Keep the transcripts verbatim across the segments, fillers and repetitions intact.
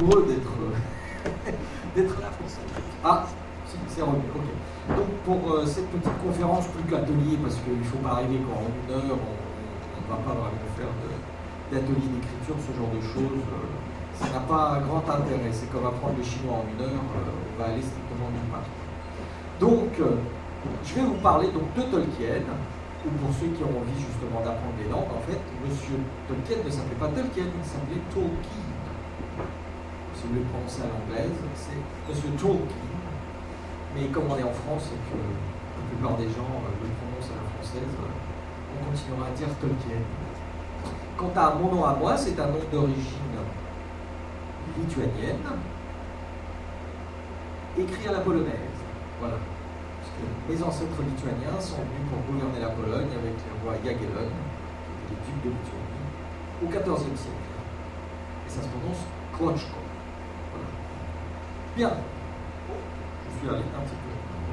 amoureux d'être d'être là. Ah, si, c'est revenu, ok. Donc pour euh, cette petite conférence, plus qu'atelier, parce qu'il ne faut pas arriver qu'en une heure, on ne va pas vraiment faire d'atelier d'écriture, ce genre de choses. Euh, ça n'a pas grand intérêt. C'est comme apprendre le chinois en une heure, euh, on va aller strictement nulle part. Donc, euh, je vais vous parler donc, de Tolkien, ou pour ceux qui ont envie justement d'apprendre des langues, en fait, Monsieur Tolkien ne s'appelait pas Tolkien, il s'appelait Tolkien. Si vous voulez prononcer à l'anglaise, c'est Monsieur Tolkien. Mais comme on est en France et que la plupart des gens euh, le prononcent à la française, euh, on continuera à dire Tolkien. Quant à mon nom à moi, c'est un nom d'origine lituanienne, écrit à la polonaise. Voilà. Parce que mes ancêtres lituaniens sont venus pour gouverner la Pologne avec les rois Jagiellon, qui étaient les ducs de Lituanie, au quatorzième siècle. Et ça se prononce Kłoczko. Voilà. Bien. Je suis allé un petit peu.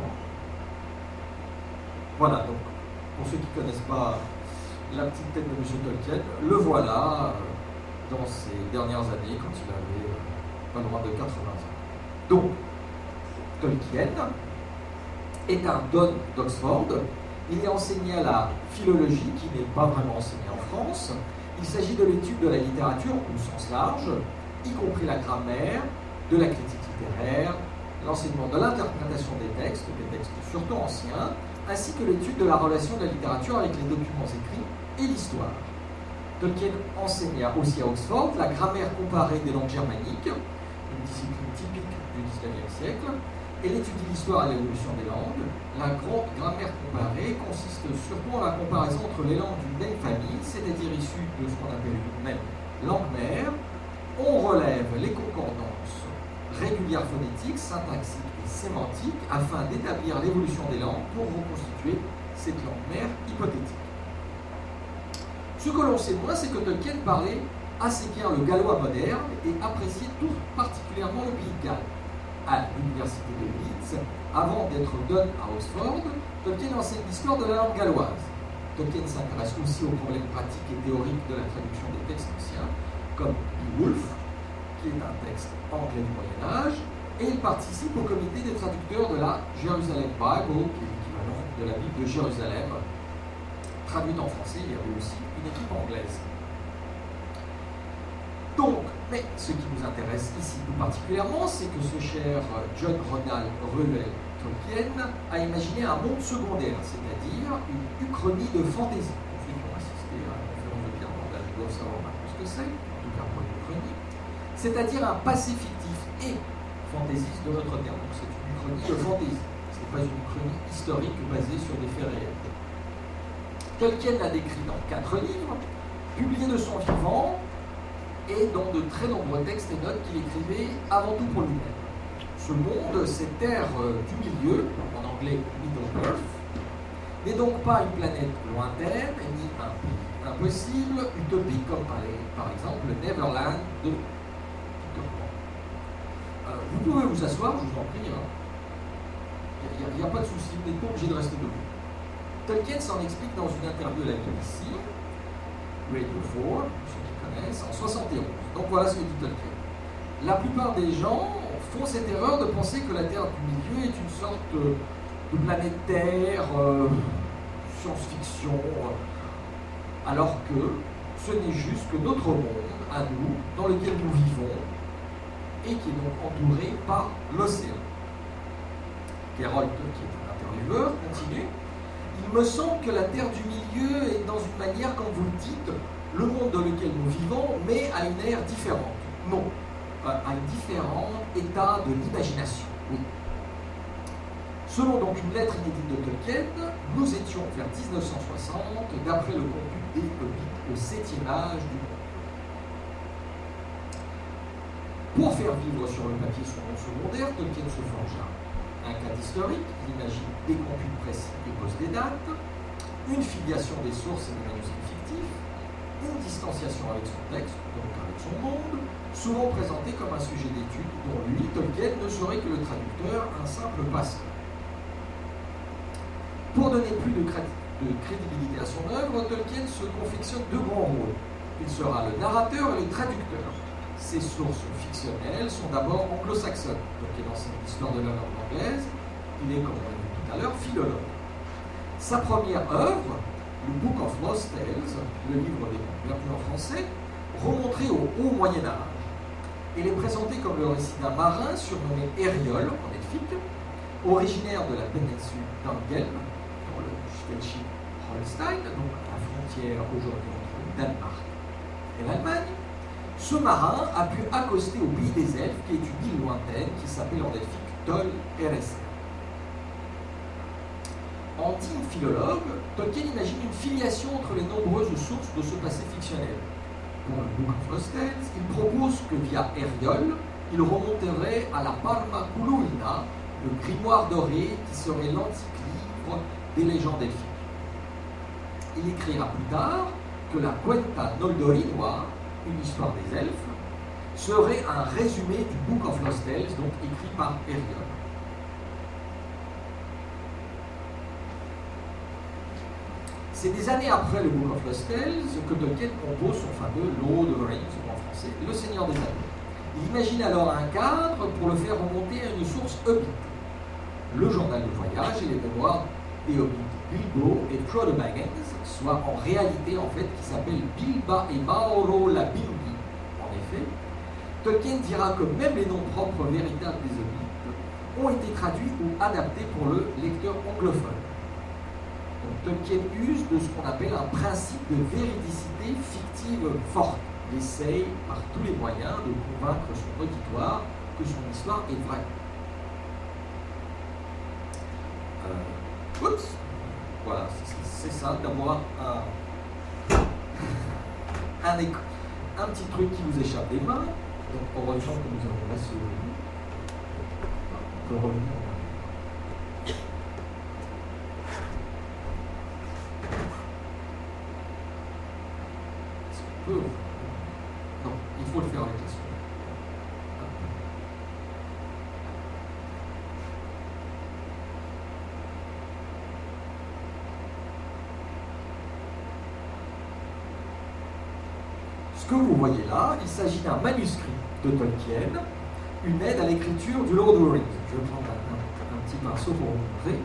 Voilà, donc, pour ceux qui ne connaissent pas la petite tête de M. Tolkien, le voilà euh, dans ses dernières années, quand il avait euh, pas loin de quatre-vingts ans. Donc, Tolkien est un don d'Oxford. Il est enseigné à la philologie, qui n'est pas vraiment enseignée en France. Il s'agit de l'étude de la littérature au sens large, y compris la grammaire, de la critique littéraire, l'enseignement de l'interprétation des textes, des textes surtout anciens, ainsi que l'étude de la relation de la littérature avec les documents écrits et l'histoire. Tolkien enseigna aussi à Oxford la grammaire comparée des langues germaniques, une discipline typique du dix-neuvième siècle, et l'étudie de l'histoire et l'évolution des langues. La grande grammaire comparée consiste surtout en la comparaison entre les langues d'une même famille, c'est-à-dire issues de ce qu'on appelle une même langue mère. On relève les concordances régulières phonétiques, syntaxiques et sémantiques afin d'établir l'évolution des langues pour reconstituer cette langue mère hypothétique. Ce que l'on sait moins, c'est que Tolkien parlait assez bien le gallois moderne et appréciait tout particulièrement le pays de Galles. À l'université de Leeds, avant d'être don à Oxford, Tolkien enseigne l'histoire de la langue galloise. Tolkien s'intéresse aussi aux problèmes pratiques et théoriques de la traduction des textes anciens, comme Beowulf, qui est un texte anglais du Moyen-Âge, et il participe au comité des traducteurs de la Jerusalem Bible, qui est l'équivalent de la Bible de Jérusalem, traduite en français. Il y avait aussi une équipe anglaise. Donc, mais ce qui nous intéresse ici tout particulièrement, c'est que ce cher John Ronald Reuel Tolkien a imaginé un monde secondaire, c'est-à-dire une uchronie de fantaisie. Pour ceux qui ont assisté à la conférence de Pierre Mandal, ils doivent savoir maintenant ce que c'est, en tout cas pour une uchronie, c'est-à-dire un passé fictif et fantaisiste de notre terme. Donc c'est une uchronie de fantaisie, ce n'est pas une uchronie historique basée sur des faits réels. Tolkien l'a décrit dans quatre livres, publiés de son vivant, et dans de très nombreux textes et notes qu'il écrivait avant tout pour lui-même. Ce monde, cette terre du milieu, en anglais Middle-earth, n'est donc pas une planète lointaine, ni un pays impossible, utopique comme par, les, par exemple le Neverland de Peter Pan. Euh, vous pouvez vous asseoir, je vous en prie, il hein. n'y a, a, a pas de souci, vous n'êtes pas obligé de rester debout. Tolkien s'en explique dans une interview à la B B C, Radio four, en soixante et onze. Donc voilà ce que dit Tolkien. La plupart des gens font cette erreur de penser que la Terre du milieu est une sorte de planète Terre, euh, science-fiction, alors que ce n'est juste que notre monde, à nous, dans lequel nous vivons, et qui est donc entouré par l'océan. Geralt, qui est un intervieweur, continue. Il me semble que la Terre du milieu est dans une manière, comme vous le dites, le monde dans lequel nous vivons, mais à une ère différente. Non, à un différent état de l'imagination. Oui. Selon donc une lettre inédite de Tolkien, nous étions vers dix-neuf cent soixante, d'après le compute des Hobbits, au septième âge du monde. Pour faire vivre sur le papier son monde secondaire, Tolkien se forgea un cadre historique, il imagine des computes précis et pose des dates, une filiation des sources et des manuscrits fictifs, une distanciation avec son texte, donc avec son monde, souvent présenté comme un sujet d'étude dont lui, Tolkien, ne serait que le traducteur, un simple passeur. Pour donner plus de, de crédibilité à son œuvre, Tolkien se confectionne deux grands rôles. Il sera le narrateur et le traducteur. Ses sources fictionnelles sont d'abord anglo-saxonnes. Tolkien enseigne l'histoire de la langue anglaise. Il est, comme on l'a vu tout à l'heure, philologue. Sa première œuvre, le Book of Lost Tales, le livre des contes perdus en français, remonterait au haut Moyen-Âge. Il est présenté comme le récit d'un marin surnommé Eriol en elfique, originaire de la péninsule d'Angel, dans le Schleswig-Holstein, donc à la frontière aujourd'hui entre le Danemark et l'Allemagne. Ce marin a pu accoster au pays des elfes, qui est une île lointaine qui s'appelle en elfique Tol Eressëa. En digne philologue, Tolkien imagine une filiation entre les nombreuses sources de ce passé fictionnel. Pour le Book of Lost Tales, il propose que via Eriol, il remonterait à la Parma Kuluina, le grimoire doré qui serait l'antique livre des légendes elfiques. Il écrira plus tard que la Cuenta Noldorinoa, une histoire des elfes, serait un résumé du Book of Lost Tales, donc écrit par Eriol. C'est des années après le Book of Lost Tales que Tolkien compose son fameux Lord of the Rings, ou en français, Le Seigneur des Anneaux. Il imagine alors un cadre pour le faire remonter à une source hobbit, le journal de voyage et les mémoires des hobbits Bilbo et Frodo Baggins, soit en réalité en fait qui s'appelle Bilba et Mauro la Bilbi. En effet, Tolkien dira que même les noms propres véritables des hobbits ont été traduits ou adaptés pour le lecteur anglophone. Donc, Tolkien use de ce qu'on appelle un principe de véridicité fictive forte. Il essaye par tous les moyens de convaincre son auditoire que son histoire est vraie. Euh, oups, voilà, c'est ça, d'avoir un, un, un petit truc qui vous échappe des mains. Donc, heureusement que nous avons la souris. On peut revenir. Non, il faut le faire avec la souris. Ce que vous voyez là, il s'agit d'un manuscrit de Tolkien, une aide à l'écriture du Lord of the Rings. Je vais prendre un, un, un petit pinceau pour vous montrer.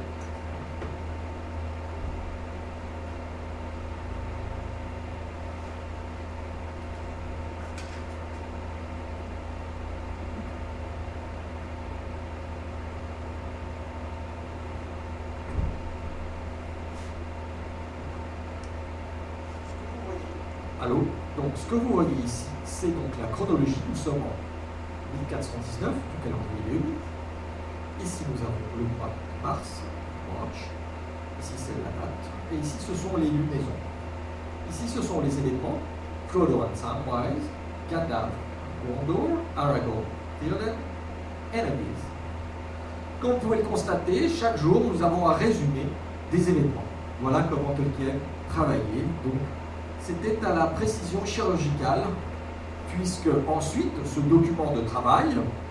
Allô? Donc ce que vous voyez ici, c'est donc la chronologie. Nous sommes en mille quatre cent dix-neuf du calendrier léonien. Ici nous avons le mois de mars, March. Ici c'est la date. Et ici ce sont les lunaisons. Ici ce sont les événements. Frodo and Samwise, Gandalf, Gondor, Aragorn, Theoden, Enemies. Comme vous pouvez le constater, chaque jour nous avons un résumé des événements. Voilà comment Tolkien travaillait. Donc, c'était à la précision chirurgicale, puisque ensuite, ce document de travail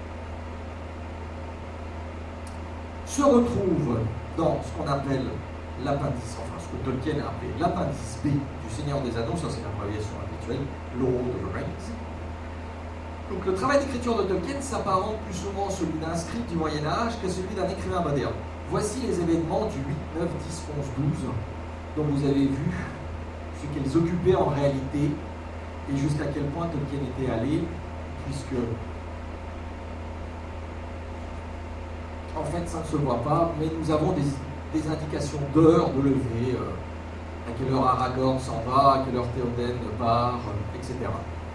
se retrouve dans ce qu'on appelle l'appendice, enfin ce que Tolkien a appelé l'appendice B du Seigneur des Anneaux, ça c'est l'abréviation habituelle, Lord of the Rings. Donc le travail d'écriture de Tolkien s'apparente plus souvent celui d'un scribe du Moyen-Âge que celui d'un écrivain moderne. Voici les événements du huit, neuf, dix, onze, douze, dont vous avez vu ce qu'elles occupaient en réalité et jusqu'à quel point Tolkien était allé, puisque en fait ça ne se voit pas, mais nous avons des, des indications d'heures de lever, euh, à quelle heure Aragorn s'en va, à quelle heure Théoden part, euh, et cetera.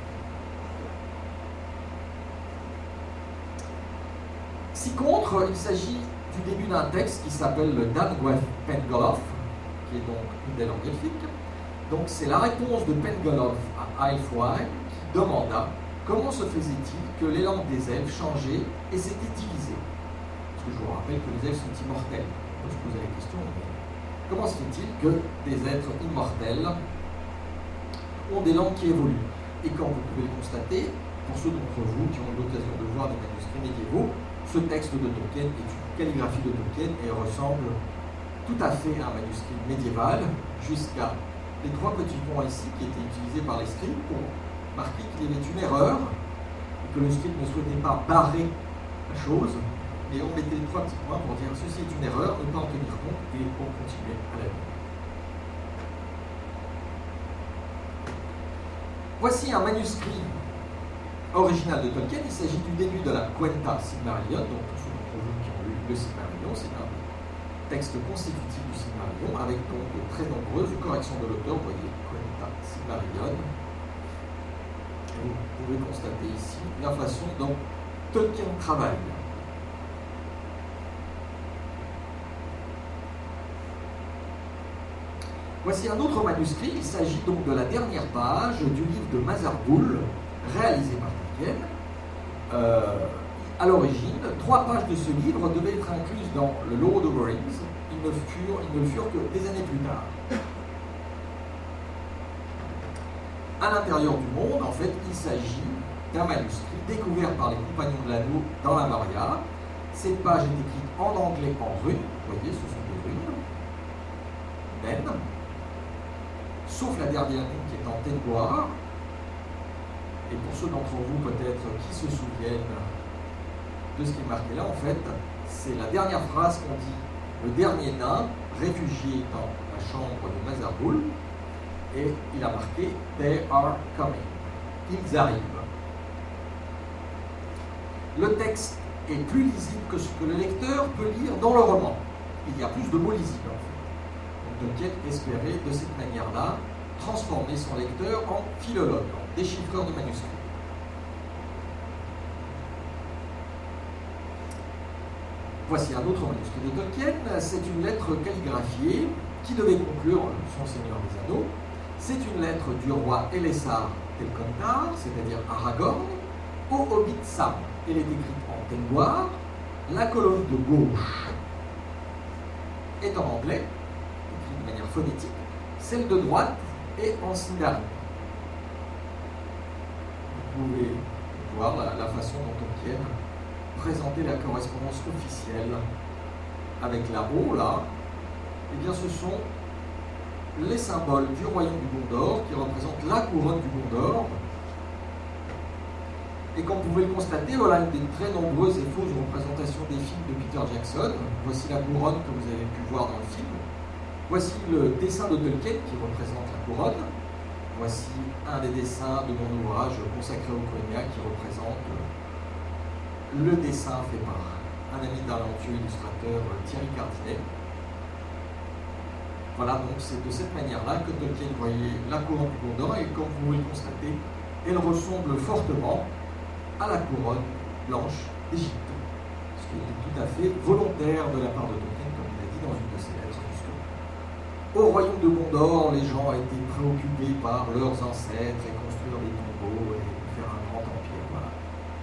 Si contre, il s'agit du début d'un texte qui s'appelle le Dangwaith Pengollof, qui est donc une des langues elfiques. Donc c'est la réponse de Pengollof à Aelfwein qui demanda comment se faisait-il que les langues des elfes changeaient et s'étaient divisées. Parce que je vous rappelle que les elfes sont immortels. On peut se poser la question, mais comment se fait-il que des êtres immortels ont des langues qui évoluent? Et comme vous pouvez le constater, pour ceux d'entre vous qui ont eu l'occasion de voir des manuscrits médiévaux, ce texte de Tolkien est une calligraphie de Tolkien et ressemble tout à fait à un manuscrit médiéval, jusqu'à les trois petits points ici qui étaient utilisés par les scribes pour marquer qu'il y avait une erreur que le script ne souhaitait pas barrer la chose, mais on mettait trois petits points pour dire ceci est une erreur, ne pas en tenir compte, et on continuait à la lire. Voici un manuscrit original de Tolkien. Il s'agit du début de la Quenta Silmarillion, donc pour ceux d'entre vous qui ont lu le Silmarillion, c'est un texte constitutif du Silmarillion, avec donc de très nombreuses corrections de l'auteur. Vous voyez, Quenta Silmarillion. Et vous pouvez constater ici la façon dont Tolkien travaille. Voici un autre manuscrit. Il s'agit donc de la dernière page du livre de Mazarbul, réalisé par Tolkien. Euh, à l'origine, trois pages de ce livre devaient être incluses dans le Lord of the Rings. Ils ne furent, ils ne le furent que des années plus tard. À l'intérieur du monde, en fait, il s'agit d'un manuscrit découvert par les Compagnons de l'Anneau dans la Moria. Cette page est écrite en anglais en runes. Vous voyez, ce sont des runes naines. Sauf la dernière ligne qui est en Tengwar. Et pour ceux d'entre vous peut-être qui se souviennent de ce qui est marqué là, en fait, c'est la dernière phrase qu'on dit. Le dernier nain, réfugié dans la chambre de Mazarbul, et il a marqué « They are coming ». Ils arrivent. Le texte est plus lisible que ce que le lecteur peut lire dans le roman. Il y a plus de mots lisibles, en fait. Donc Tolkien espérait, de cette manière-là, transformer son lecteur en philologue, en déchiffreur de manuscrits. Voici un autre manuscrit de Tolkien. C'est une lettre calligraphiée qui devait conclure son Seigneur des Anneaux. C'est une lettre du roi Elessar Telcontar, c'est-à-dire Aragorn, au Hobbit Sam. Elle est écrite en Tengwar. La colonne de gauche est en anglais, écrite de manière phonétique. Celle de droite est en Sindarin. Vous pouvez voir la, la façon dont Tolkien présenter la correspondance officielle avec la haut là. Eh bien, ce sont les symboles du royaume du Gondor qui représentent la couronne du Gondor. Et comme vous pouvez le constater, voilà une des très nombreuses et fausses représentations des films de Peter Jackson. Voici la couronne que vous avez pu voir dans le film. Voici le dessin de Tolkien qui représente la couronne. Voici un des dessins de mon ouvrage consacré au Quenya qui représente le dessin fait par un ami talentueux illustrateur, Thierry Cardinet. Voilà, donc c'est de cette manière-là que Tolkien voyait la couronne du Gondor, et comme vous pouvez le constater, elle ressemble fortement à la couronne blanche d'Égypte. Ce qui était tout à fait volontaire de la part de Tolkien, comme il a dit dans une de ses lettres, puisque au royaume de Gondor, les gens étaient préoccupés par leurs ancêtres et construire des tombeaux et faire un grand empire. Voilà.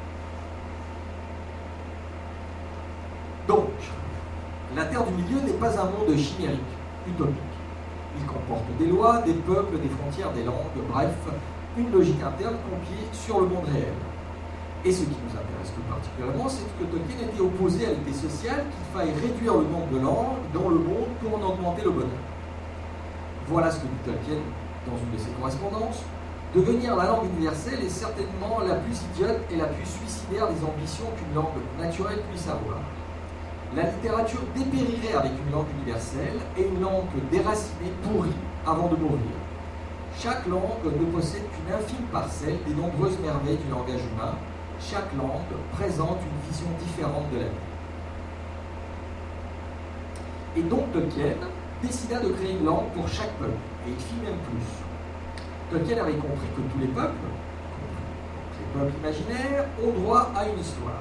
Donc, la Terre du Milieu n'est pas un monde chimérique, utopique. Il comporte des lois, des peuples, des frontières, des langues, bref, une logique interne confiée sur le monde réel. Et ce qui nous intéresse tout particulièrement, c'est que Tolkien était opposé à l'idée sociale qu'il faille réduire le nombre de langues dans le monde pour en augmenter le bonheur. Voilà ce que dit Tolkien dans une de ses correspondances. Devenir la langue universelle est certainement la plus idiote et la plus suicidaire des ambitions qu'une langue naturelle puisse avoir. La littérature dépérirait avec une langue universelle et une langue déracinée pourrie avant de mourir. Chaque langue ne possède qu'une infime parcelle des nombreuses merveilles du langage humain. Chaque langue présente une vision différente de la vie. Et donc Tolkien décida de créer une langue pour chaque peuple, et il fit même plus. Tolkien avait compris que tous les peuples, les peuples imaginaires, ont droit à une histoire.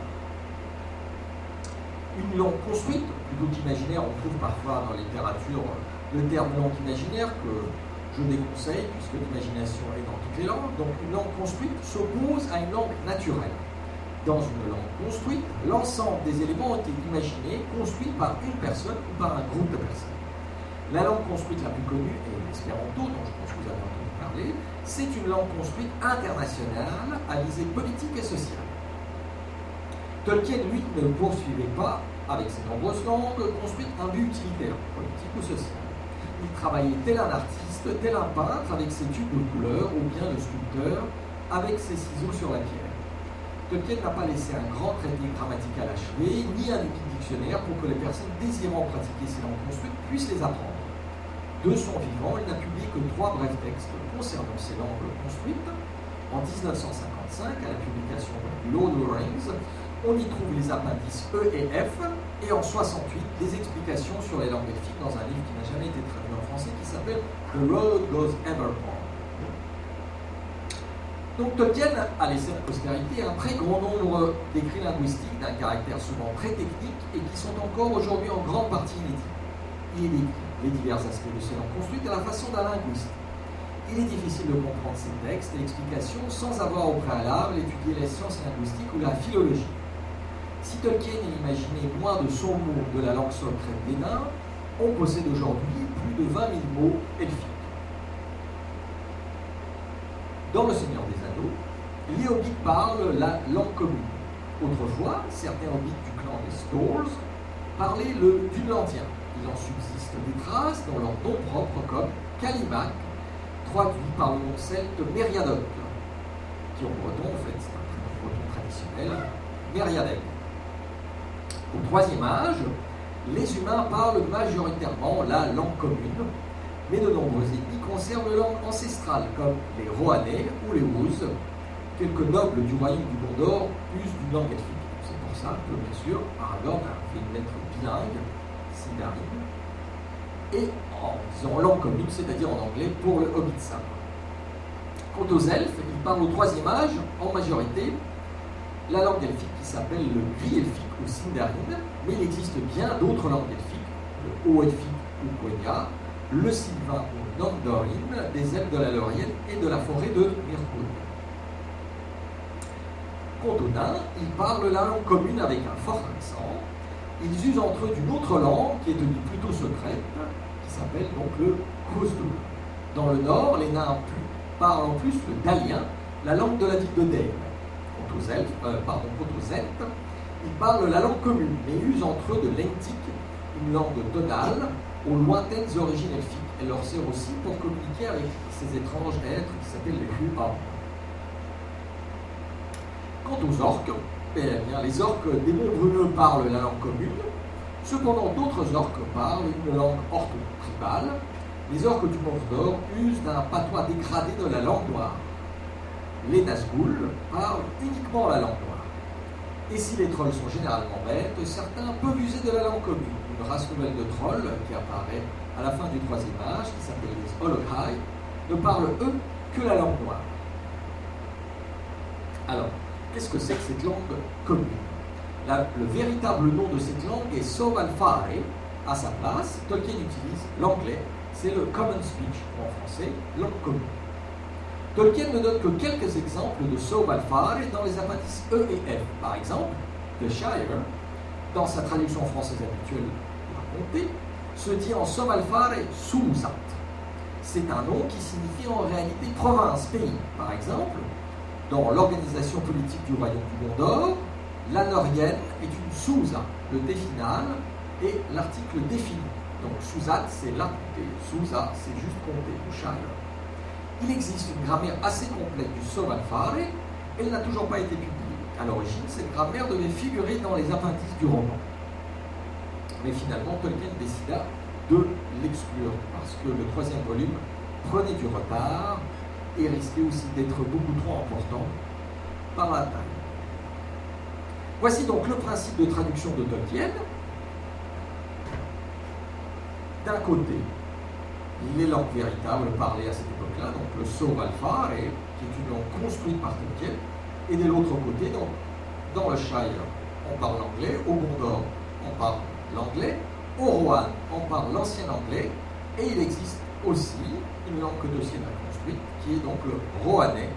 Une langue construite, plutôt qu'imaginaire, on trouve parfois dans la littérature le terme langue imaginaire que je déconseille puisque l'imagination est dans toutes les langues. Donc une langue construite s'oppose à une langue naturelle. Dans une langue construite, l'ensemble des éléments ont été imaginés, construits par une personne ou par un groupe de personnes. La langue construite la plus connue est l'espéranto, dont je pense que vous avez entendu parler. C'est une langue construite internationale à visée politique et sociale. Tolkien, lui, ne poursuivait pas, avec ses nombreuses langues, construites un but utilitaire, politique ou social. Il travaillait tel un artiste, tel un peintre, avec ses tubes de couleurs, ou bien le sculpteur, avec ses ciseaux sur la pierre. Tolkien n'a pas laissé un grand traité grammatical achevé, ni un unique dictionnaire pour que les personnes désirant pratiquer ces langues construites puissent les apprendre. De son vivant, il n'a publié que trois brefs textes concernant ces langues construites. En mille neuf cent cinquante-cinq, à la publication de Lord of the Rings, on y trouve les appendices E et F, et en mille neuf cent soixante-huit, des explications sur les langues elfiques dans un livre qui n'a jamais été traduit en français, qui s'appelle The Road Goes Evermore. Donc Tolkien a laissé à la postérité un très grand nombre d'écrits linguistiques d'un caractère souvent très technique et qui sont encore aujourd'hui en grande partie inédits. Il est décrit les divers aspects de ces langues construites à la façon d'un linguiste. Il est difficile de comprendre ces textes et explications sans avoir au préalable étudié les sciences linguistiques ou la philologie. Si Tolkien imaginait moins de cent mots de la langue secrète des nains, on possède aujourd'hui plus de vingt mille mots elfiques. Dans Le Seigneur des Anneaux, les hobbits parlent la langue commune. Autrefois, certains hobbits du clan des Stores parlaient le dunlandien. Il en subsiste des traces dans leur nom propre comme Kalimak, traduit par le nom celte Meriadoc, qui en breton, en fait, c'est un prénom breton traditionnel, Meriadec. Au troisième âge, les humains parlent majoritairement la langue commune, mais de nombreuses ethnies conservent une langue ancestrale, comme les Rohanais ou les Wuz. Quelques nobles du royaume du Gondor usent d'une langue elfique. C'est pour ça que, bien sûr, Aragorn a fait une lettre bilingue, Sindarin, et en disant langue commune, c'est-à-dire en anglais, pour le Hobbit Sam. Quant aux elfes, ils parlent au troisième âge, en majorité, la langue elfique qui s'appelle le gris elfique ou Sindarin, mais il existe bien d'autres langues elfiques, le haut elfique ou Quenya, le sylvain ou Nandorin, des elfes de la Lorienne et de la forêt de Mirkwood. Quant aux nains, ils parlent la langue commune avec un fort accent. Ils usent entre eux d'une autre langue qui est tenue plutôt secrète, qui s'appelle donc le Khosdul. Dans le nord, les nains parlent en plus le dalien, la langue de la ville de Dale. Quant aux elfes, euh, pardon, quant aux elfes, ils parlent la langue commune, mais usent entre eux de l'Entic, une langue tonale, aux lointaines origines elfiques. Elle leur sert aussi pour communiquer avec ces étranges êtres qui s'appellent les Huarn. Quant aux orques, eh bien, les orques des monts bruneux parlent la langue commune, cependant d'autres orques parlent une langue ortho-tribale. Les orques du Mordor usent d'un patois dégradé de la langue noire. Les Nazgûl parlent uniquement la langue noire. Et si les trolls sont généralement bêtes, certains peuvent user de la langue commune. Une race nouvelle de trolls qui apparaît à la fin du troisième âge, qui s'appelle les Ologhai, ne parlent eux que la langue noire. Alors, qu'est-ce que c'est que cette langue commune? La, Le véritable nom de cette langue est Sovalfare. À sa place, Tolkien utilise l'anglais, c'est le Common Speech, en français, langue commune. Tolkien ne donne que quelques exemples de Sovalfare dans les appendices E et F. Par exemple, The Shire, dans sa traduction française habituelle, la comté, se dit en Sovalfare Suusat. C'est un nom qui signifie en réalité province, pays. Par exemple, dans l'organisation politique du royaume du Gondor, la Norienne est une Sousa, le dé final, et l'article défini. Donc Suusat, c'est la comté, Sousa, c'est juste comté, ou Shire. Il existe une grammaire assez complète du Sovalfare, elle n'a toujours pas été publiée. À l'origine, cette grammaire devait figurer dans les appendices du roman. Mais finalement, Tolkien décida de l'exclure, parce que le troisième volume prenait du retard et risquait aussi d'être beaucoup trop important par la taille. Voici donc le principe de traduction de Tolkien. D'un côté, les langues véritables parlées à cette époque-là, donc le Sovalfare, qui est une langue construite par Tolkien, et de l'autre côté, donc, dans le Shire, on parle l'anglais, au Gondor, on parle l'anglais, au Rohan, on parle l'ancien anglais, et il existe aussi une langue que Tolkien a construite, qui est donc le Rohanais,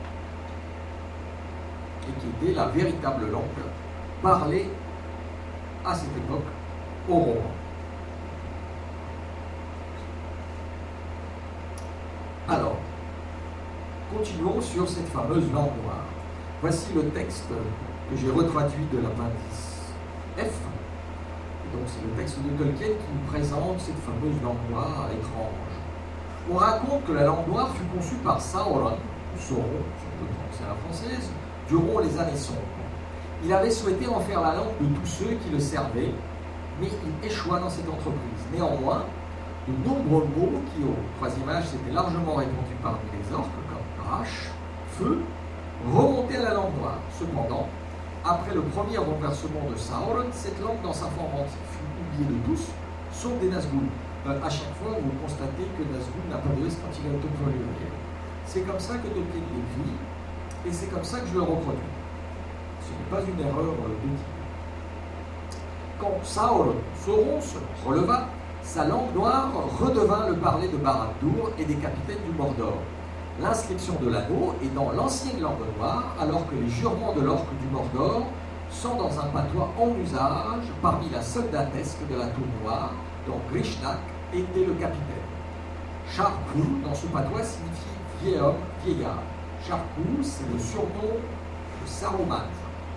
et qui était la véritable langue parlée à cette époque au Rohan. Alors, continuons sur cette fameuse langue noire. Voici le texte que j'ai retraduit de l'appendice F. Et donc c'est le texte de Tolkien qui nous présente cette fameuse langue noire étrange. On raconte que la langue noire fut conçue par Sauron, ou Sauron, si on peut prononcer à la française, durant les années sombres. Il avait souhaité en faire la langue de tous ceux qui le servaient, mais il échoua dans cette entreprise. Néanmoins, de nombreux mots qui, au troisième âge, s'étaient largement répandus parmi les orques, comme crash, feu, remontaient à la langue noire. Cependant, après le premier renversement de Sauron, cette langue dans sa forme antique fut oubliée de tous, sauf des Nazgûl. Euh, à chaque fois, vous constatez que Nazgûl n'a pas de S quand il est autovolué. C'est comme ça que Tolkien l'écrit, et c'est comme ça que je le reproduis. Ce n'est pas une erreur de type. Quand Sauron, Sauron se releva, sa langue noire redevint le parler de Barad-dûr et des capitaines du Mordor. L'inscription de l'anneau est dans l'ancienne langue noire, alors que les jurements de l'orque du Mordor sont dans un patois en usage parmi la soldatesque de la Tour Noire, dont Grishnak était le capitaine. Sharkul, dans ce patois, signifie vieil homme, vieillard. Sharkul, c'est le surnom de Saruman.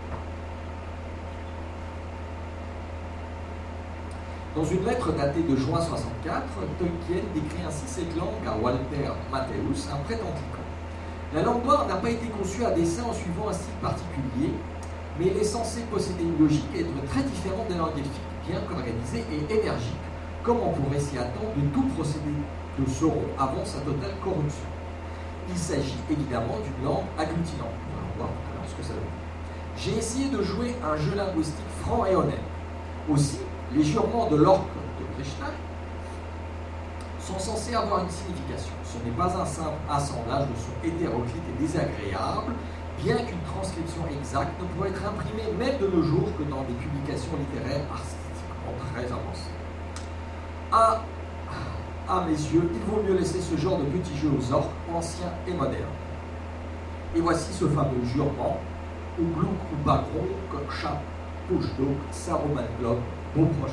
Dans une lettre datée de juin soixante-quatre, Tolkien décrit ainsi cette langue à Walter Matthäus, un prêtre anglican. La langue noire n'a pas été conçue à dessein en suivant un style particulier, mais elle est censée posséder une logique et être très différente des langues elfiques, bien qu'organisée et énergique, comme on pourrait s'y attendre de tout procédé de Sauron avant sa totale corruption. Il s'agit évidemment d'une langue agglutinante. Nous allons voir tout à l'heure ce que ça veut dire. J'ai essayé de jouer un jeu linguistique franc et honnête. Aussi, les jurements de l'orque de Grishnak sont censés avoir une signification. Ce n'est pas un simple assemblage de sons hétéroclites et désagréables, bien qu'une transcription exacte ne pourrait être imprimée même de nos jours que dans des publications littéraires artistiquement très avancées. À, à mes yeux, il vaut mieux laisser ce genre de petits jeux aux orques, anciens et modernes. Et voici ce fameux jurement, Ugluk Ubagronk, Chap, Pushdok, Saruman-Glog, Bon proche.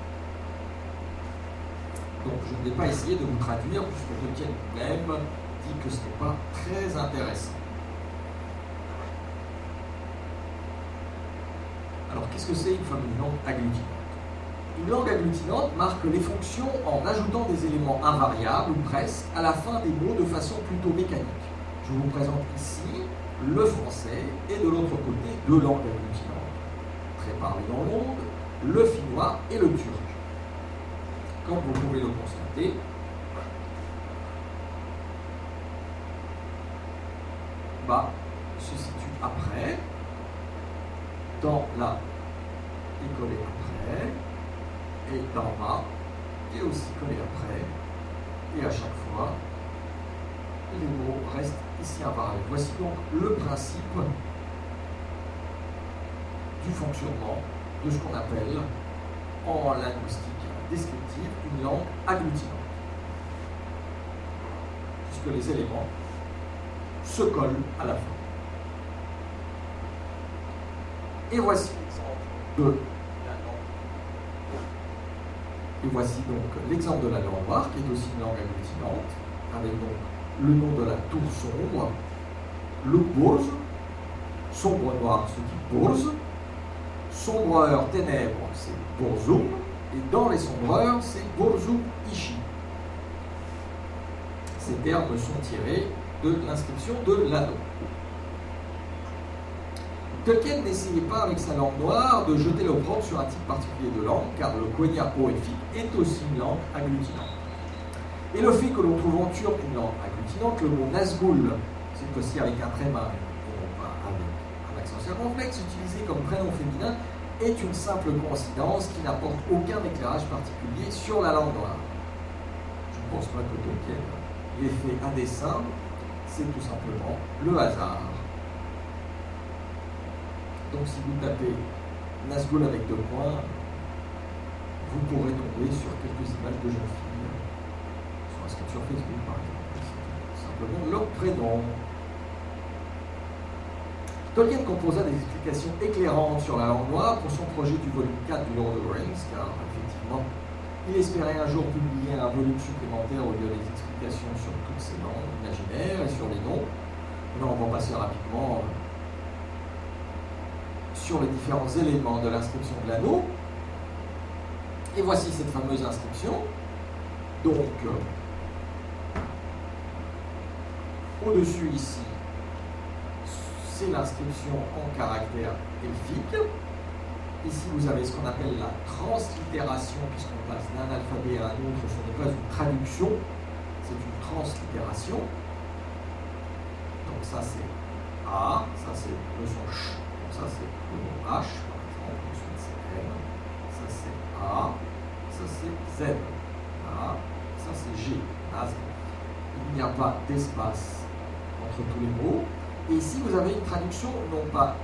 Donc je ne vais pas essayer de vous traduire puisque Tolkien lui-même dit que ce n'est pas très intéressant. Alors qu'est-ce que c'est une fameuse langue agglutinante? Une langue agglutinante marque les fonctions en ajoutant des éléments invariables ou presque à la fin des mots de façon plutôt mécanique. Je vous présente ici le français et de l'autre côté deux langues agglutinantes très parlées dans le monde, le finnois et le turc. Comme vous pouvez le constater, Ba se situe après, dans la est collé après, et dans Ma est aussi collé après, et à chaque fois, les mots restent ici invariables. Voici donc le principe du fonctionnement de ce qu'on appelle en linguistique descriptive une langue agglutinante, puisque les éléments se collent à la fin. Et voici l'exemple de la langue. Et voici donc l'exemple de la langue noire, qui est aussi une langue agglutinante, avec donc le nom de la tour sombre, le Borz, sombre noir, ce qui Borz. Sombreur, ténèbres, c'est Borzum, et dans les sombreurs, c'est Borzum Ishi. Ces termes sont tirés de l'inscription de l'anneau. Tolkien n'essayait pas avec sa langue noire de jeter l'opprobre sur un type particulier de langue, car le quenya poétique est aussi une langue agglutinante. Et le fait que l'on trouve en turc une langue agglutinante, le mot Nazgûl, c'est aussi avec un tréma, avec un accent circonflexe, utilisé comme prénom féminin, est une simple coïncidence qui n'apporte aucun éclairage particulier sur la langue noire. Je ne pense pas que Tolkien l'ait fait à dessein, c'est tout simplement le hasard. Donc si vous tapez Nazgûl avec deux points, vous pourrez tomber sur quelques images de jeunes filles, sur inscription Facebook par exemple. C'est simplement leur prénom. Tolkien composa des explications éclairantes sur la langue noire pour son projet du volume quatre du Lord of the Rings, car effectivement, il espérait un jour publier un volume supplémentaire au lieu des explications sur toutes ces langues imaginaires et sur les noms. Là, on va passer rapidement sur les différents éléments de l'inscription de l'anneau. Et voici cette fameuse inscription. Donc, euh, au-dessus ici, c'est l'inscription en caractère elfique. Ici, vous avez ce qu'on appelle la translittération, puisqu'on passe d'un alphabet à un autre. Ce n'est pas une traduction, c'est une translittération. Donc ça, c'est A, ça, c'est le son Ch, donc ça, c'est le mot H, par exemple, ensuite c'est M, ça, c'est A, ça, c'est Z, A, ça, c'est G, A, Z. Il n'y a pas d'espace entre tous les mots. Et ici, vous avez une traduction, non pas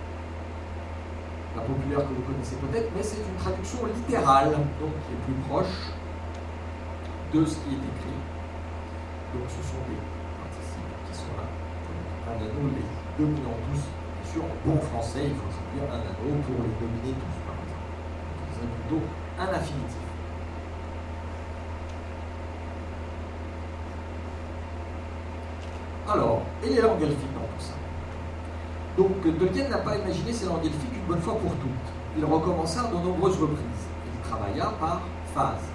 la populaire que vous connaissez peut-être, mais c'est une traduction littérale, donc qui est plus proche de ce qui est écrit. Donc ce sont des participes qui sont là. Donc, un anneau les dominant tous, bien sûr, en bon français, il faut traduire un anneau pour les dominer tous, par exemple. Donc c'est plutôt un infinitif. Alors, et les langues elfiques dans tout ça? Donc, Tolkien n'a pas imaginé ces langues elfiques une bonne fois pour toutes. Il recommença de nombreuses reprises. Il travailla par phases.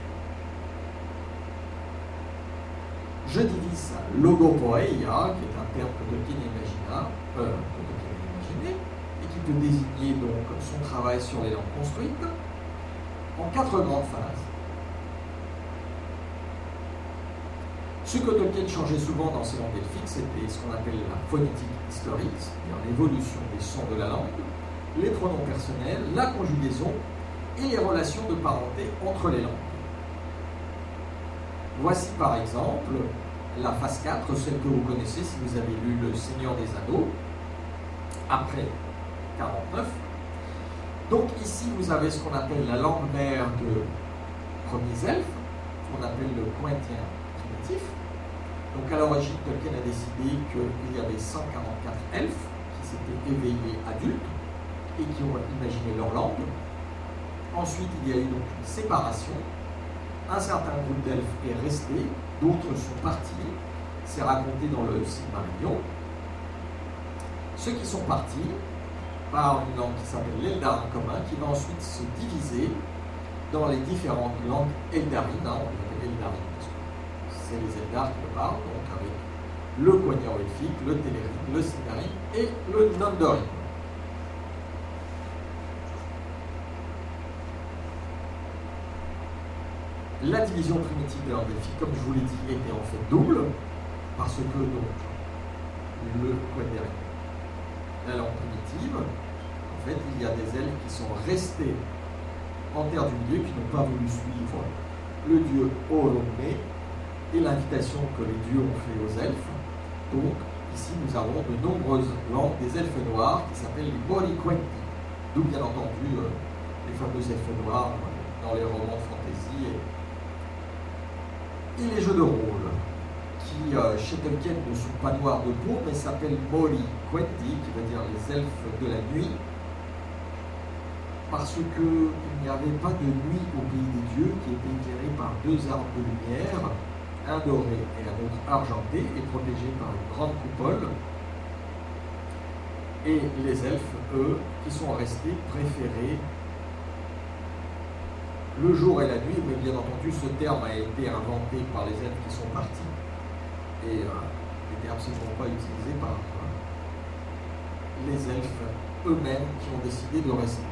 Je divise ça. Logopoeia, qui est un terme que Tolkien imagina, euh, que Tolkien a imaginé, et qui peut désigner donc son travail sur les langues construites, en quatre grandes phases. Ce que Tolkien changeait souvent dans ces langues elfiques, c'était ce qu'on appelle la phonétique historique, c'est-à-dire l'évolution des sons de la langue, les pronoms personnels, la conjugaison et les relations de parenté entre les langues. Voici par exemple la phase quatre, celle que vous connaissez si vous avez lu Le Seigneur des Anneaux, après quarante-neuf. Donc ici vous avez ce qu'on appelle la langue mère de premiers elfes, qu'on appelle le coïntien primitif. Donc à l'origine, Tolkien a décidé qu'il y avait cent quarante-quatre elfes qui s'étaient éveillés adultes et qui ont imaginé leur langue. Ensuite, il y a eu donc une séparation. Un certain groupe d'elfes est resté, d'autres sont partis. C'est raconté dans le Silmarillion. Ceux qui sont partis parlent une langue qui s'appelle l'Eldarin commun, qui va ensuite se diviser dans les différentes langues eldarines. Hein, on les appelle eldarines parce que c'est les Eldar qui le parlent, donc avec le Quenya elfique, le Teleric, le Sindarin et le Nondorin. La division primitive de langue elfique, comme je vous l'ai dit, était en fait double, parce que donc le Quenya, la langue primitive, en fait, il y a des elfes qui sont restés en terre du milieu, qui n'ont pas voulu suivre le dieu Oromé et l'invitation que les dieux ont fait aux elfes. Donc, ici, nous avons de nombreuses langues des elfes noirs qui s'appellent les Boriquenti, d'où bien entendu euh, les fameux elfes noirs dans les romans de fantasy et, et les jeux de rôle, qui euh, chez Tolkien ne sont pas noirs de peau, mais s'appellent Boriquenti, qui veut dire les elfes de la nuit, parce qu'il n'y avait pas de nuit au pays des dieux, qui était éclairé par deux arbres de lumière, un doré et un autre argenté, et protégé par une grande coupole. Et les elfes, eux, qui sont restés, préféraient le jour et la nuit, mais bien entendu, ce terme a été inventé par les elfes qui sont partis, et euh, n'était absolument pas utilisé par euh, les elfes eux-mêmes qui ont décidé de rester.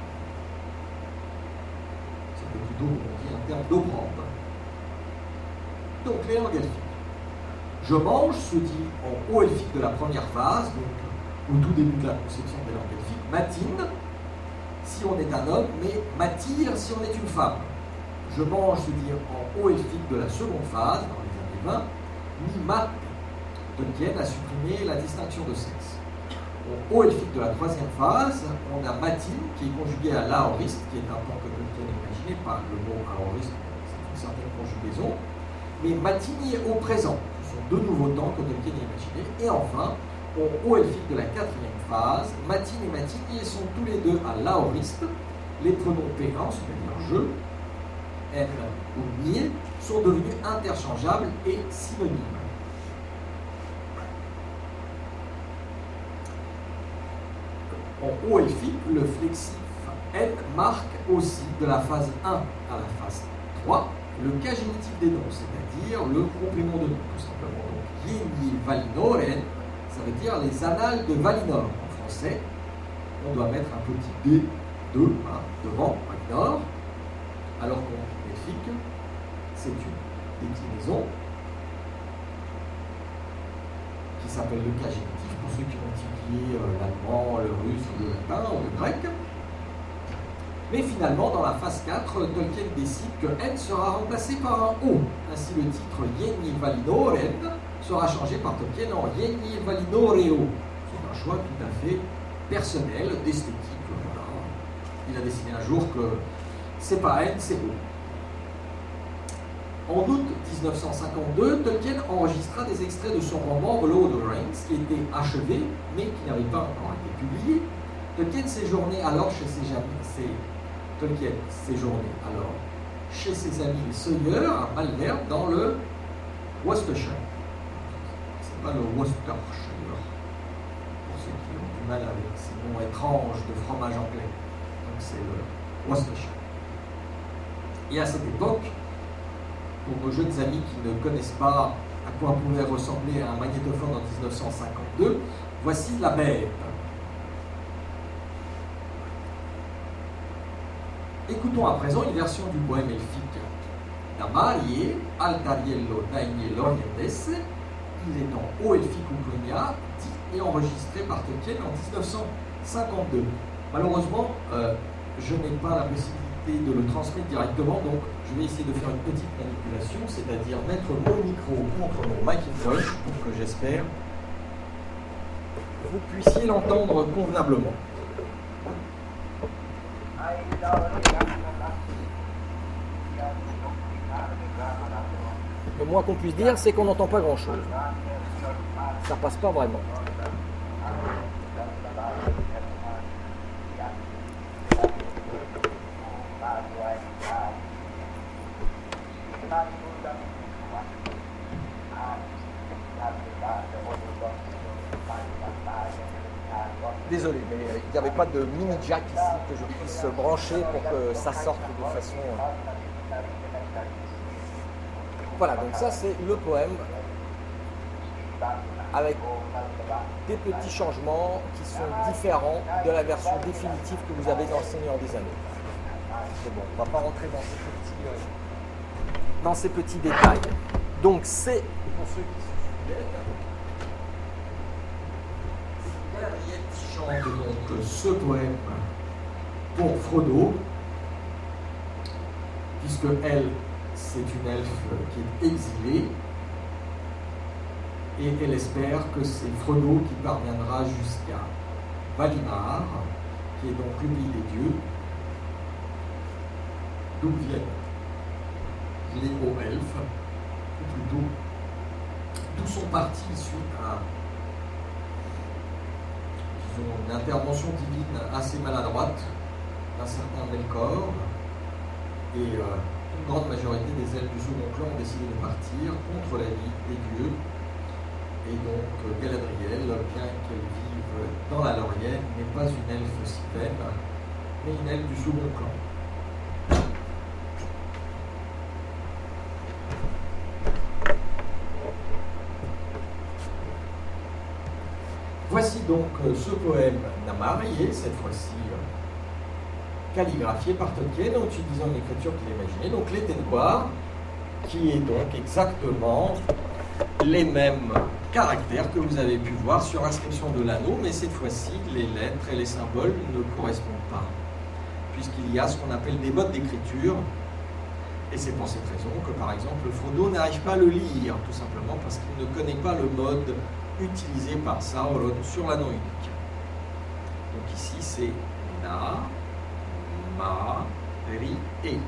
C'était plutôt, on dit, un terme d'opprobre. Donc, les langues elfiques. Je mange se dit en haut elfique de la première phase, donc au tout début de la conception des langues elfiques, matine si on est un homme, mais matir si on est une femme. Je mange se dit en haut elfique de la seconde phase, dans les années vingt, ni mat. Tolkien a supprimé la distinction de sexe. Au haut elfique de la troisième phase, on a matine qui est conjugué à l'aoriste, qui est un temps que Tolkien a imaginé par le mot aoriste, c'est une certaine conjugaison. Mais matini est au présent. Ce sont deux nouveaux temps que Tolkien a imaginés. Et enfin, au haut elfique de la quatrième phase, matine et matini sont tous les deux à l'aoriste. Les pronoms péants, c'est-à-dire je, elle ou nier, sont devenus interchangeables et synonymes. En haut elfique, le flexif n marque aussi de la phase un à la phase trois le cas génitif des noms, c'est-à-dire le complément de nom, tout simplement. Donc, Yeni Valinoren, Ça veut dire les annales de Valinor. En français, on doit mettre un petit D deux hein, devant Valinor, alors qu'en elfique, c'est une déclinaison qui s'appelle le cas génitif pour ceux qui ont étudié euh, l'allemand, le russe, le latin ou le grec. Mais finalement, dans la phase quatre, Tolkien décide que N sera remplacé par un O. Ainsi, le titre Yenni Valinoren sera changé par Tolkien en Yenni Valinoreo. C'est un choix tout à fait personnel, d'esthétique. Voilà. Il a décidé un jour que c'est pas N, c'est O. En août mille neuf cent cinquante-deux, Tolkien enregistra des extraits de son roman The Lord of the Rings, qui était achevé, mais qui n'avait pas encore été publié. Tolkien séjournait alors chez ses amis, ses... Tolkien séjournait alors chez ses amis les Sawyer à Malvern dans le Worcestershire. C'est pas le Worcestershire, pour ceux qui ont du mal avec ces noms étranges de fromage anglais. Donc c'est le Worcestershire. Et à cette époque, pour nos jeunes amis qui ne connaissent pas à quoi pouvait ressembler un magnétophone en mille neuf cent cinquante-deux, voici la bête. Écoutons à présent une version du poème elfique Namarie, Altariello Dainiello Oriendes. Il est en haut elfique ou Quenya, dit et enregistré par Tolkien en mille neuf cent cinquante-deux. Malheureusement, euh, je n'ai pas la possibilité de le transmettre directement, donc je vais essayer de faire une petite manipulation, c'est-à-dire mettre mon micro contre mon Macintosh pour que j'espère que vous puissiez l'entendre convenablement. Le moins qu'on puisse dire, c'est qu'on n'entend pas grand-chose. Ça passe pas vraiment. Désolé, mais il n'y avait pas de mini jack ici que je puisse brancher pour que ça sorte de façon... Voilà, donc ça c'est le poème avec des petits changements qui sont différents de la version définitive que vous avez dans Le Seigneur des Anneaux. C'est bon, on ne va pas rentrer dans ces petits, euh, dans ces petits détails. Donc c'est, pour ceux qui se souviennent, chante donc ce poème pour Frodo, puisque elle, c'est une elfe qui est exilée, et elle espère que c'est Frodo qui parviendra jusqu'à Valinor, qui est donc le pays des dieux, d'où viennent les hauts elfes, ou plutôt d'où sont partis suite à une intervention divine assez maladroite d'un certain Melkor, et euh, une grande majorité des elfes du second clan ont décidé de partir contre la vie des dieux, et donc Galadriel, bien qu'elle vive dans la Laurienne, n'est pas une elfe sylvaine, mais une elfe du second clan. Voici donc ce poème Namarie, cette fois-ci calligraphié par Tolkien en utilisant une écriture qu'il imaginait, donc les Ténèbres, qui est donc exactement les mêmes caractères que vous avez pu voir sur l'inscription de l'anneau, mais cette fois-ci, les lettres et les symboles ne correspondent pas, puisqu'il y a ce qu'on appelle des modes d'écriture, et c'est pour cette raison que, par exemple, Frodo n'arrive pas à le lire, tout simplement parce qu'il ne connaît pas le mode utilisé par Sauron sur l'anneau unique. Donc ici, c'est Na, Ma, Ri, E.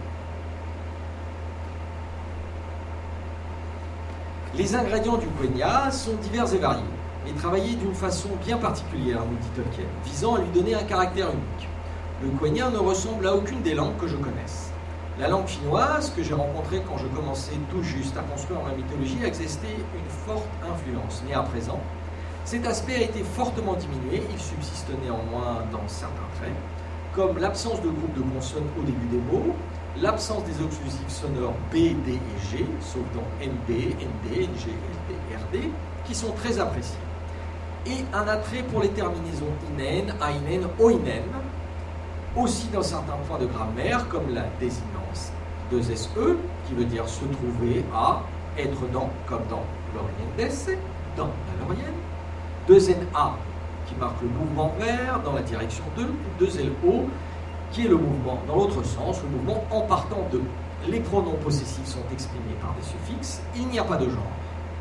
Les ingrédients du Quenya sont divers et variés, mais travaillés d'une façon bien particulière, nous dit Tolkien, visant à lui donner un caractère unique. Le Quenya ne ressemble à aucune des langues que je connaisse. La langue finnoise, que j'ai rencontrée quand je commençais tout juste à construire ma mythologie, a exercé une forte influence. Mais à présent, cet aspect a été fortement diminué, il subsiste néanmoins dans certains traits, comme l'absence de groupe de consonnes au début des mots, l'absence des occlusifs sonores B, D et G, sauf dans N B, N D, N G, L D, R D, qui sont très appréciés. et un attrait pour les terminaisons inen, ainen, oinen, aussi dans certains points de grammaire, comme la désinence deux S E, qui veut dire se trouver à, être dans, comme dans l'orientesse, dans la laurienne, deux N A, qui marque le mouvement vers dans la direction de, deux L O, qui est le mouvement dans l'autre sens, le mouvement en partant de. Les pronoms possessifs sont exprimés par des suffixes, il n'y a pas de genre.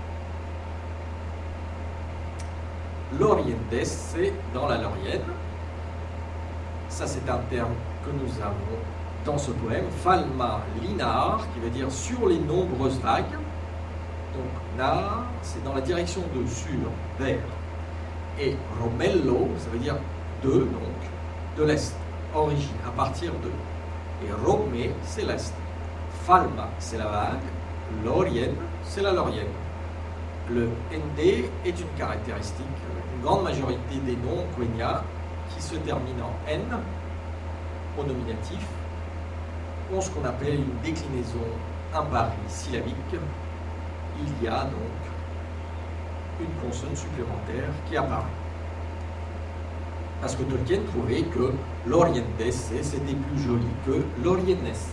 L'orientesse, c'est dans la laurienne. Ça, c'est un terme que nous avons dans ce poème. Falma linar, qui veut dire sur les nombreuses vagues. Donc, nar, c'est dans la direction de, sur, vers. Et romello, ça veut dire de, donc, de l'est, origine, à partir de. Et rome, c'est l'est. Falma, c'est la vague. L'orienne, c'est la laurienne. Le nd est une caractéristique. Une grande majorité des noms quenya qui se terminent en n, au nominatif, ont ce qu'on appelle une déclinaison imparie syllabique. Il y a donc une consonne supplémentaire qui apparaît. Parce que Tolkien trouvait que l'orientesse, c'était plus joli que l'oriennesse.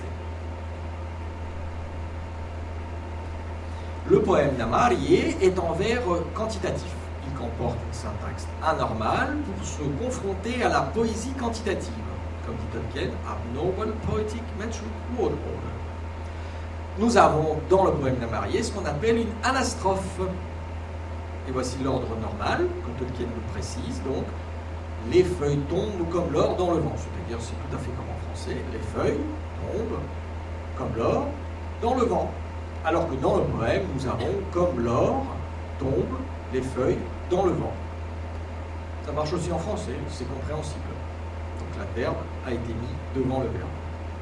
Le poème d'Amarié est en vers quantitatif. Il comporte une syntaxe anormale pour se confronter à la poésie quantitative. Comme dit Tolkien, abnormal poetic metric word order. Nous avons dans le poème d'Amarié ce qu'on appelle une anastrophe. Et voici l'ordre normal, comme Tolkien le précise. Donc, les feuilles tombent comme l'or dans le vent. C'est-à-dire, c'est tout à fait comme en français. Les feuilles tombent comme l'or dans le vent. Alors que dans le poème, nous avons comme l'or tombe les feuilles dans le vent. Ça marche aussi en français, c'est compréhensible. Donc l'adverbe a été mis devant le verbe.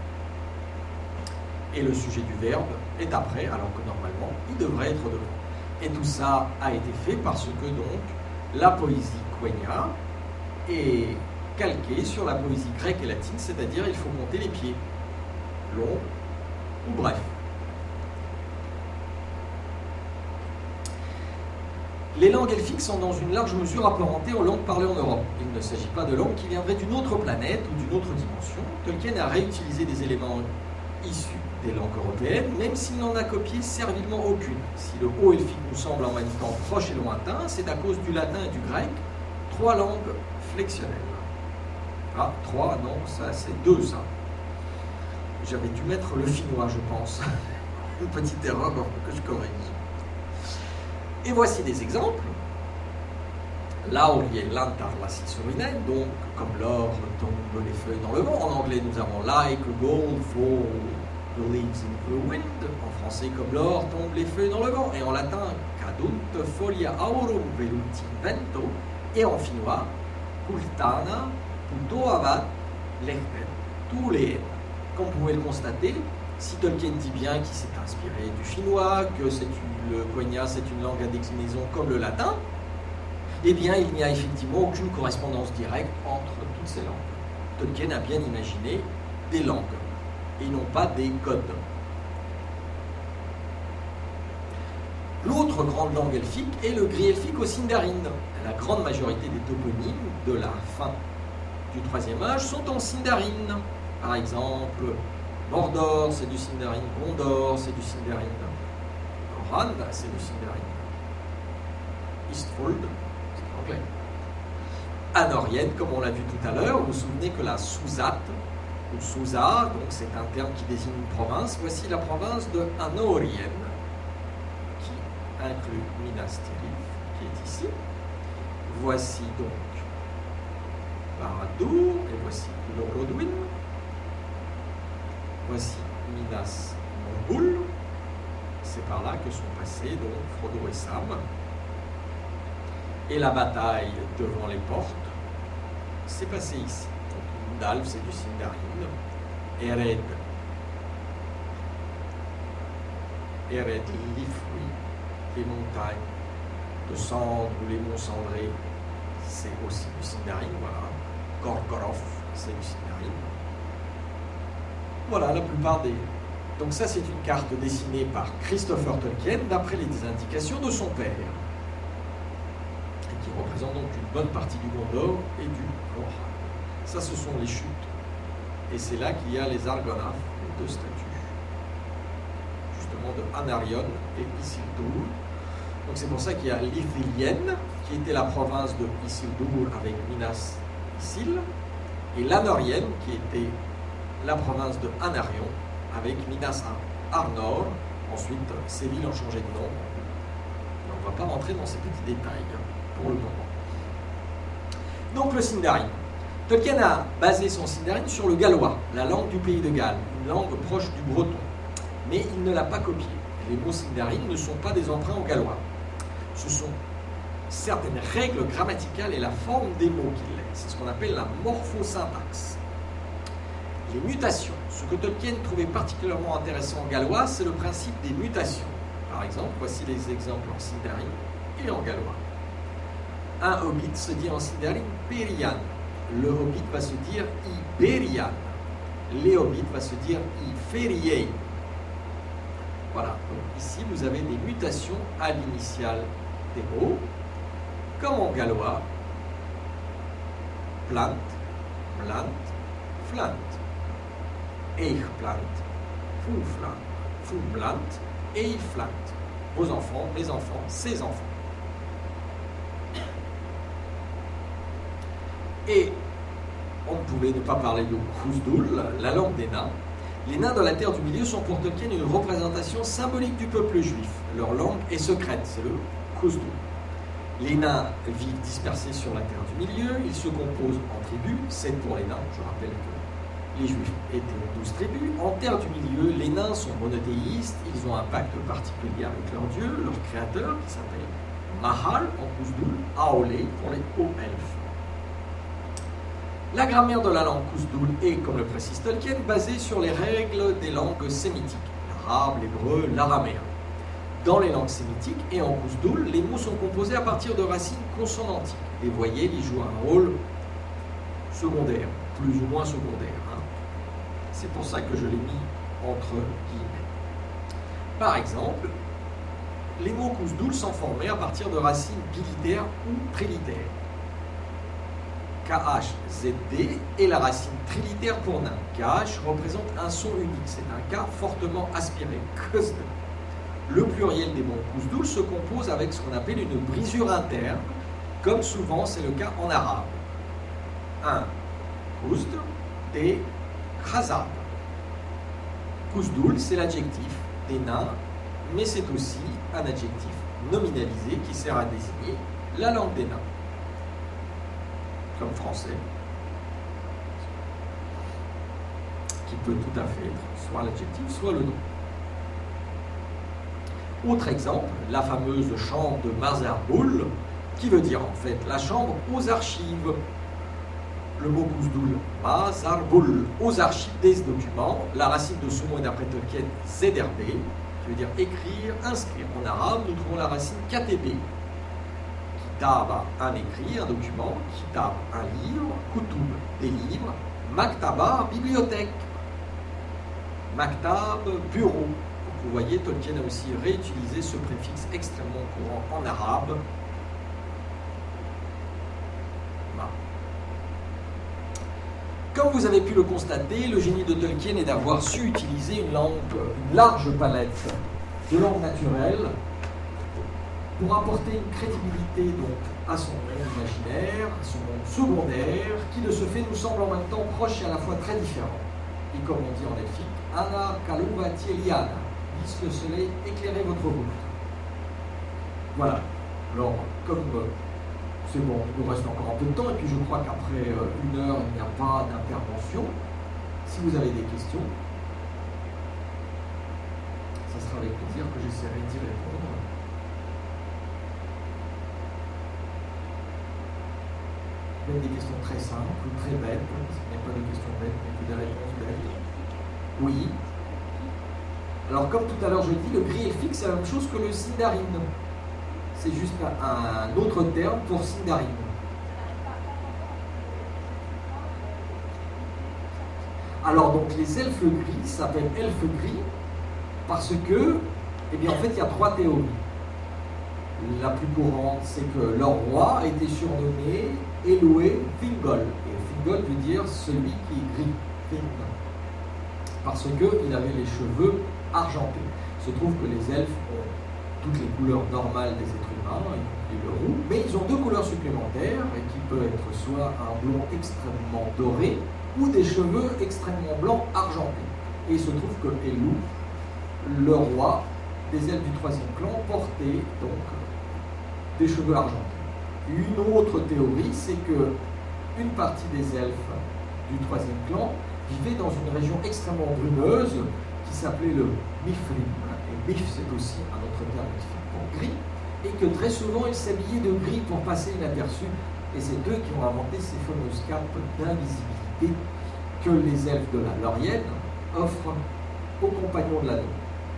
Et le sujet du verbe est après, alors que normalement, il devrait être devant. Et tout ça a été fait parce que donc la poésie quenya est calquée sur la poésie grecque et latine, c'est-à-dire il faut compter les pieds, long ou bref. Les langues elfiques sont dans une large mesure apparentées aux langues parlées en Europe. Il ne s'agit pas de langues qui viendraient d'une autre planète ou d'une autre dimension. Tolkien a réutilisé des éléments issus des langues européennes, même s'il n'en a copié servilement aucune. Si le haut elfique nous semble en même temps proche et lointain, c'est à cause du latin et du grec, trois langues flexionnelles. Ah, trois, non, ça c'est deux, ça. J'avais dû mettre le finnois, je pense. Une petite erreur que je corrige. Et voici des exemples. Laurie lantar lassi surinen, donc comme l'or tombe les feuilles dans le vent. En anglais, nous avons like gold fall the leaves in the wind. En français, comme l'or tombe les feuilles dans le vent. Et en latin, cadunt folia aurum veluti vento. Et en finnois, kultana putoavat lehten, tous les. Comme vous pouvez le constater, si Tolkien dit bien qu'il s'est inspiré du finnois, que c'est une, le quenya c'est une langue à déclinaison comme le latin, eh bien il n'y a effectivement aucune correspondance directe entre toutes ces langues. Tolkien a bien imaginé des langues, et non pas des codes. L'autre grande langue elfique est le gris elfique au Sindarin. La grande majorité des toponymes de la fin du troisième âge sont en Sindarin. Par exemple, Mordor, c'est du Sindarin. Gondor, c'est du Sindarin. Rohan, c'est du Sindarin. Eastfold, c'est anglais. Anorienne, comme on l'a vu tout à l'heure, vous vous souvenez que la Souzat, ou Souza, donc c'est un terme qui désigne une province. Voici la province de Anorien, qui inclut Minas Tirith, qui est ici. Voici donc Barad-dûr, et voici Lorrodwin. Voici Minas Morgul. C'est par là que sont passés donc Frodo et Sam. Et la bataille devant les portes s'est passée ici. Donc Gundalf, c'est du Sindarin. Ered. Ered Lifwi, les montagnes de cendres ou les monts cendrés, c'est aussi du Sindarin. Voilà. Gorgoroth, c'est du Sindarin. Voilà la plupart des... Donc ça, c'est une carte dessinée par Christopher Tolkien d'après les indications de son père. Et qui représente donc une bonne partie du Gondor et du Rohan. Ça, ce sont les chutes. Et c'est là qu'il y a les Argonath, les deux statues, justement de Anarion et Isildur. Donc c'est pour ça qu'il y a l'Ithilien, qui était la province de Isildur avec Minas Ithil, et l'Anorienne, qui était la province de Anarion avec Minas Arnor. Ensuite, ces villes ont changé de nom. On ne va pas rentrer dans ces petits détails pour le moment. Donc le Sindarin. Tolkien a basé son Sindarin sur le gallois, la langue du pays de Galles, une langue proche du breton. Mais il ne l'a pas copié. Les mots Sindarin ne sont pas des emprunts au gallois. Ce sont certaines règles grammaticales et la forme des mots qu'il laisse. C'est ce qu'on appelle la morphosyntaxe. Les mutations. Ce que Tolkien trouvait particulièrement intéressant en gallois, c'est le principe des mutations. Par exemple, voici les exemples en Sindarin et en gallois. Un hobbit se dit en Sindarin Perian. Le hobbit va se dire Iberian. Les hobbits va se dire Iferiei. Voilà. Donc ici, vous avez des mutations à l'initiale des mots, comme en gallois. Plant, plant, flant. Eichplant, Fuflant, Fumlant, Eiflant. Vos enfants, mes enfants, ses enfants. Et on ne pouvait ne pas parler de Khûzdul, la langue des nains. Les nains de la Terre du Milieu sont pour Tolkien une représentation symbolique du peuple juif. Leur langue est secrète, c'est le Khûzdul. Les nains vivent dispersés sur la Terre du Milieu, ils se composent en tribus, sept pour les nains, je rappelle que les Juifs étaient douze tribus. En Terre du Milieu, les nains sont monothéistes, ils ont un pacte particulier avec leur dieu, leur créateur, qui s'appelle Mahal en Khûzdul, Aole pour les hauts-elfes. La grammaire de la langue Khûzdul est, comme le précise Tolkien, basée sur les règles des langues sémitiques, l'arabe, l'hébreu, l'araméen. Dans les langues sémitiques et en Khûzdul, les mots sont composés à partir de racines consonantiques. Les voyelles y jouent un rôle secondaire, plus ou moins secondaire. Hein. C'est pour ça que je l'ai mis entre guillemets. Par exemple, les mots Khûzdul sont formés à partir de racines bilitaires ou trilitaires. K H Z D est la racine trilitaire pour nain. K H représente un son unique, c'est un K fortement aspiré. Khûzd. Le pluriel des mots Khûzdul se compose avec ce qu'on appelle une brisure interne, comme souvent c'est le cas en arabe. Un Khûzd et Khazad. Khûzdul, c'est l'adjectif des nains, mais c'est aussi un adjectif nominalisé qui sert à désigner la langue des nains. Comme français, qui peut tout à fait être soit l'adjectif, soit le nom. Autre exemple, la fameuse chambre de Mazarbul, qui veut dire en fait la chambre aux archives. Le mot Khûzdul, Mazarbul, aux archives des documents. La racine de ce mot est d'après Tolkien Zederbe, qui veut dire écrire, inscrire. En arabe, nous trouvons la racine Katebe. Kitab, un écrit, un document. Kitab, un livre. Kutub, des livres. Maktaba, bibliothèque. Maktab, bureau. Donc vous voyez, Tolkien a aussi réutilisé ce préfixe extrêmement courant en arabe. Ma. Comme vous avez pu le constater, le génie de Tolkien est d'avoir su utiliser une, langue, une large palette de langues naturelles pour apporter une crédibilité donc, à son monde imaginaire, à son monde secondaire, qui de ce fait nous semble en même temps proche et à la fois très différent. Et comme on dit en elfique, Anna Kaluvati Eliana, puisse le soleil éclairer votre route. Voilà. Alors, comme euh, c'est bon, il nous reste encore un peu de temps, et puis je crois qu'après euh, une heure, il n'y a pas d'intervention. Si vous avez des questions, ça sera avec plaisir que j'essaierai d'y répondre. Même des questions très simples ou très bêtes, parce qu'il n'y a pas de questions bêtes, mais que des réponses bêtes. Oui. Alors, comme tout à l'heure je dis, le gris elfique, c'est la même chose que le Sindarin. C'est juste un autre terme pour Sindarin. Alors, donc, les elfes gris s'appellent elfes gris parce que, eh bien, en fait, il y a trois théories. La plus courante, c'est que leur roi a été surnommé Eloé Fingol. Et Fingol veut dire celui qui est gris, Fing, parce qu'il avait les cheveux argentés. Il se trouve que les elfes ont toutes les couleurs normales des êtres humains, y compris le roux, mais ils ont deux couleurs supplémentaires, et qui peut être soit un blond extrêmement doré, ou des cheveux extrêmement blancs argentés. Et il se trouve que Elou, le roi des elfes du troisième clan, portait donc des cheveux argentés. Une autre théorie, c'est que une partie des elfes du troisième clan vivait dans une région extrêmement brumeuse qui s'appelait le Mifrim. Et Mif, c'est aussi un autre terme pour gris, et que très souvent ils s'habillaient de gris pour passer inaperçus. Et c'est eux qui ont inventé ces fameuses capes d'invisibilité que les elfes de la Laurienne offrent aux compagnons de l'anneau.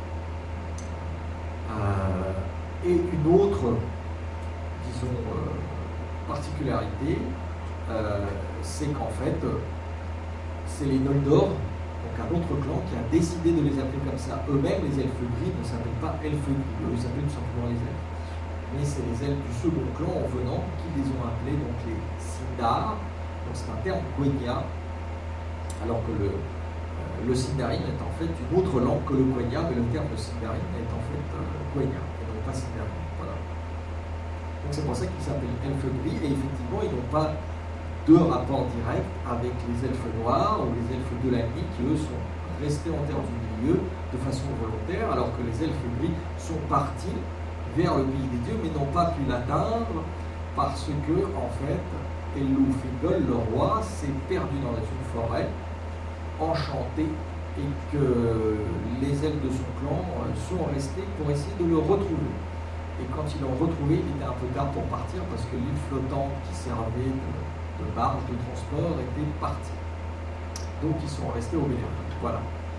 Euh, et une autre, disons, euh, particularité, euh, c'est qu'en fait, c'est les Noldor, donc un autre clan, qui a décidé de les appeler comme ça. Eux-mêmes, les elfes gris ne s'appellent pas elfes gris, eux, ils s'appellent tout simplement les elfes. Mais c'est les elfes du second clan en venant qui les ont appelés donc les Sindar. Donc c'est un terme quenya, alors que le, euh, le Sindarin est en fait une autre langue que le quenya, mais le terme de Sindarin est en fait euh, quenya, et non pas Sindarin. Voilà. Donc c'est pour ça qu'ils s'appellent elfes gris, et effectivement ils n'ont pas de rapport direct avec les elfes noirs ou les elfes de la nuit qui eux sont restés en terre du milieu de façon volontaire, alors que les elfes gris sont partis vers le pays des dieux mais n'ont pas pu l'atteindre parce que en fait Elou Fingol, le roi, s'est perdu dans une forêt enchanté et que les elfes de son clan sont restés pour essayer de le retrouver. Et quand ils l'ont retrouvé, il était un peu tard pour partir parce que l'île flottante qui servait de de barges de transport étaient partis. Donc ils sont restés au Bénédicte. Voilà.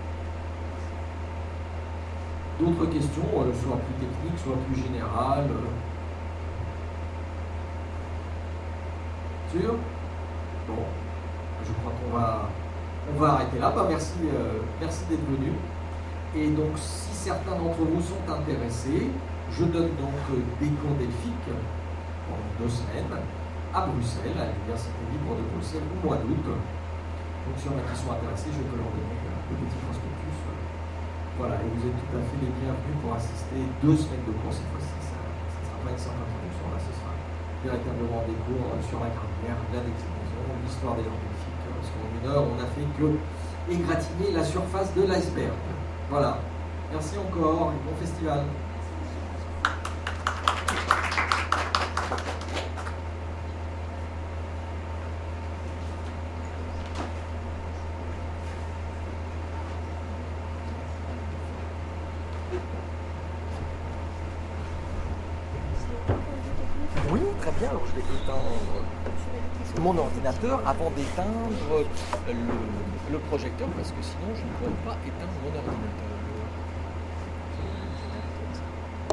D'autres questions, euh, soit plus techniques, soit plus générales. Sûr? Bon, je crois qu'on va, on va arrêter là. Bah, merci euh, merci d'être venu. Et donc, si certains d'entre vous sont intéressés, je donne donc euh, des cours delphiques pendant deux semaines à Bruxelles, à l'Université libre de Bruxelles, au mois d'août. Donc, s'il y en a qui sont intéressés, je peux leur donner le petit prospectus. Voilà, et vous êtes tout à fait les bienvenus pour assister deux semaines de cours cette fois-ci. Ça ne sera pas une simple introduction, là, ce sera véritablement des cours sur la grammaire, la déclinaison, l'histoire des langues delphiques. Parce qu'en une heure, on n'a fait que égratigner la surface de l'iceberg. Voilà. Merci encore et bon festival. Oui, très bien. Alors, je vais éteindre mon ordinateur avant d'éteindre le, le projecteur parce que sinon je ne pourrais pas éteindre mon ordinateur.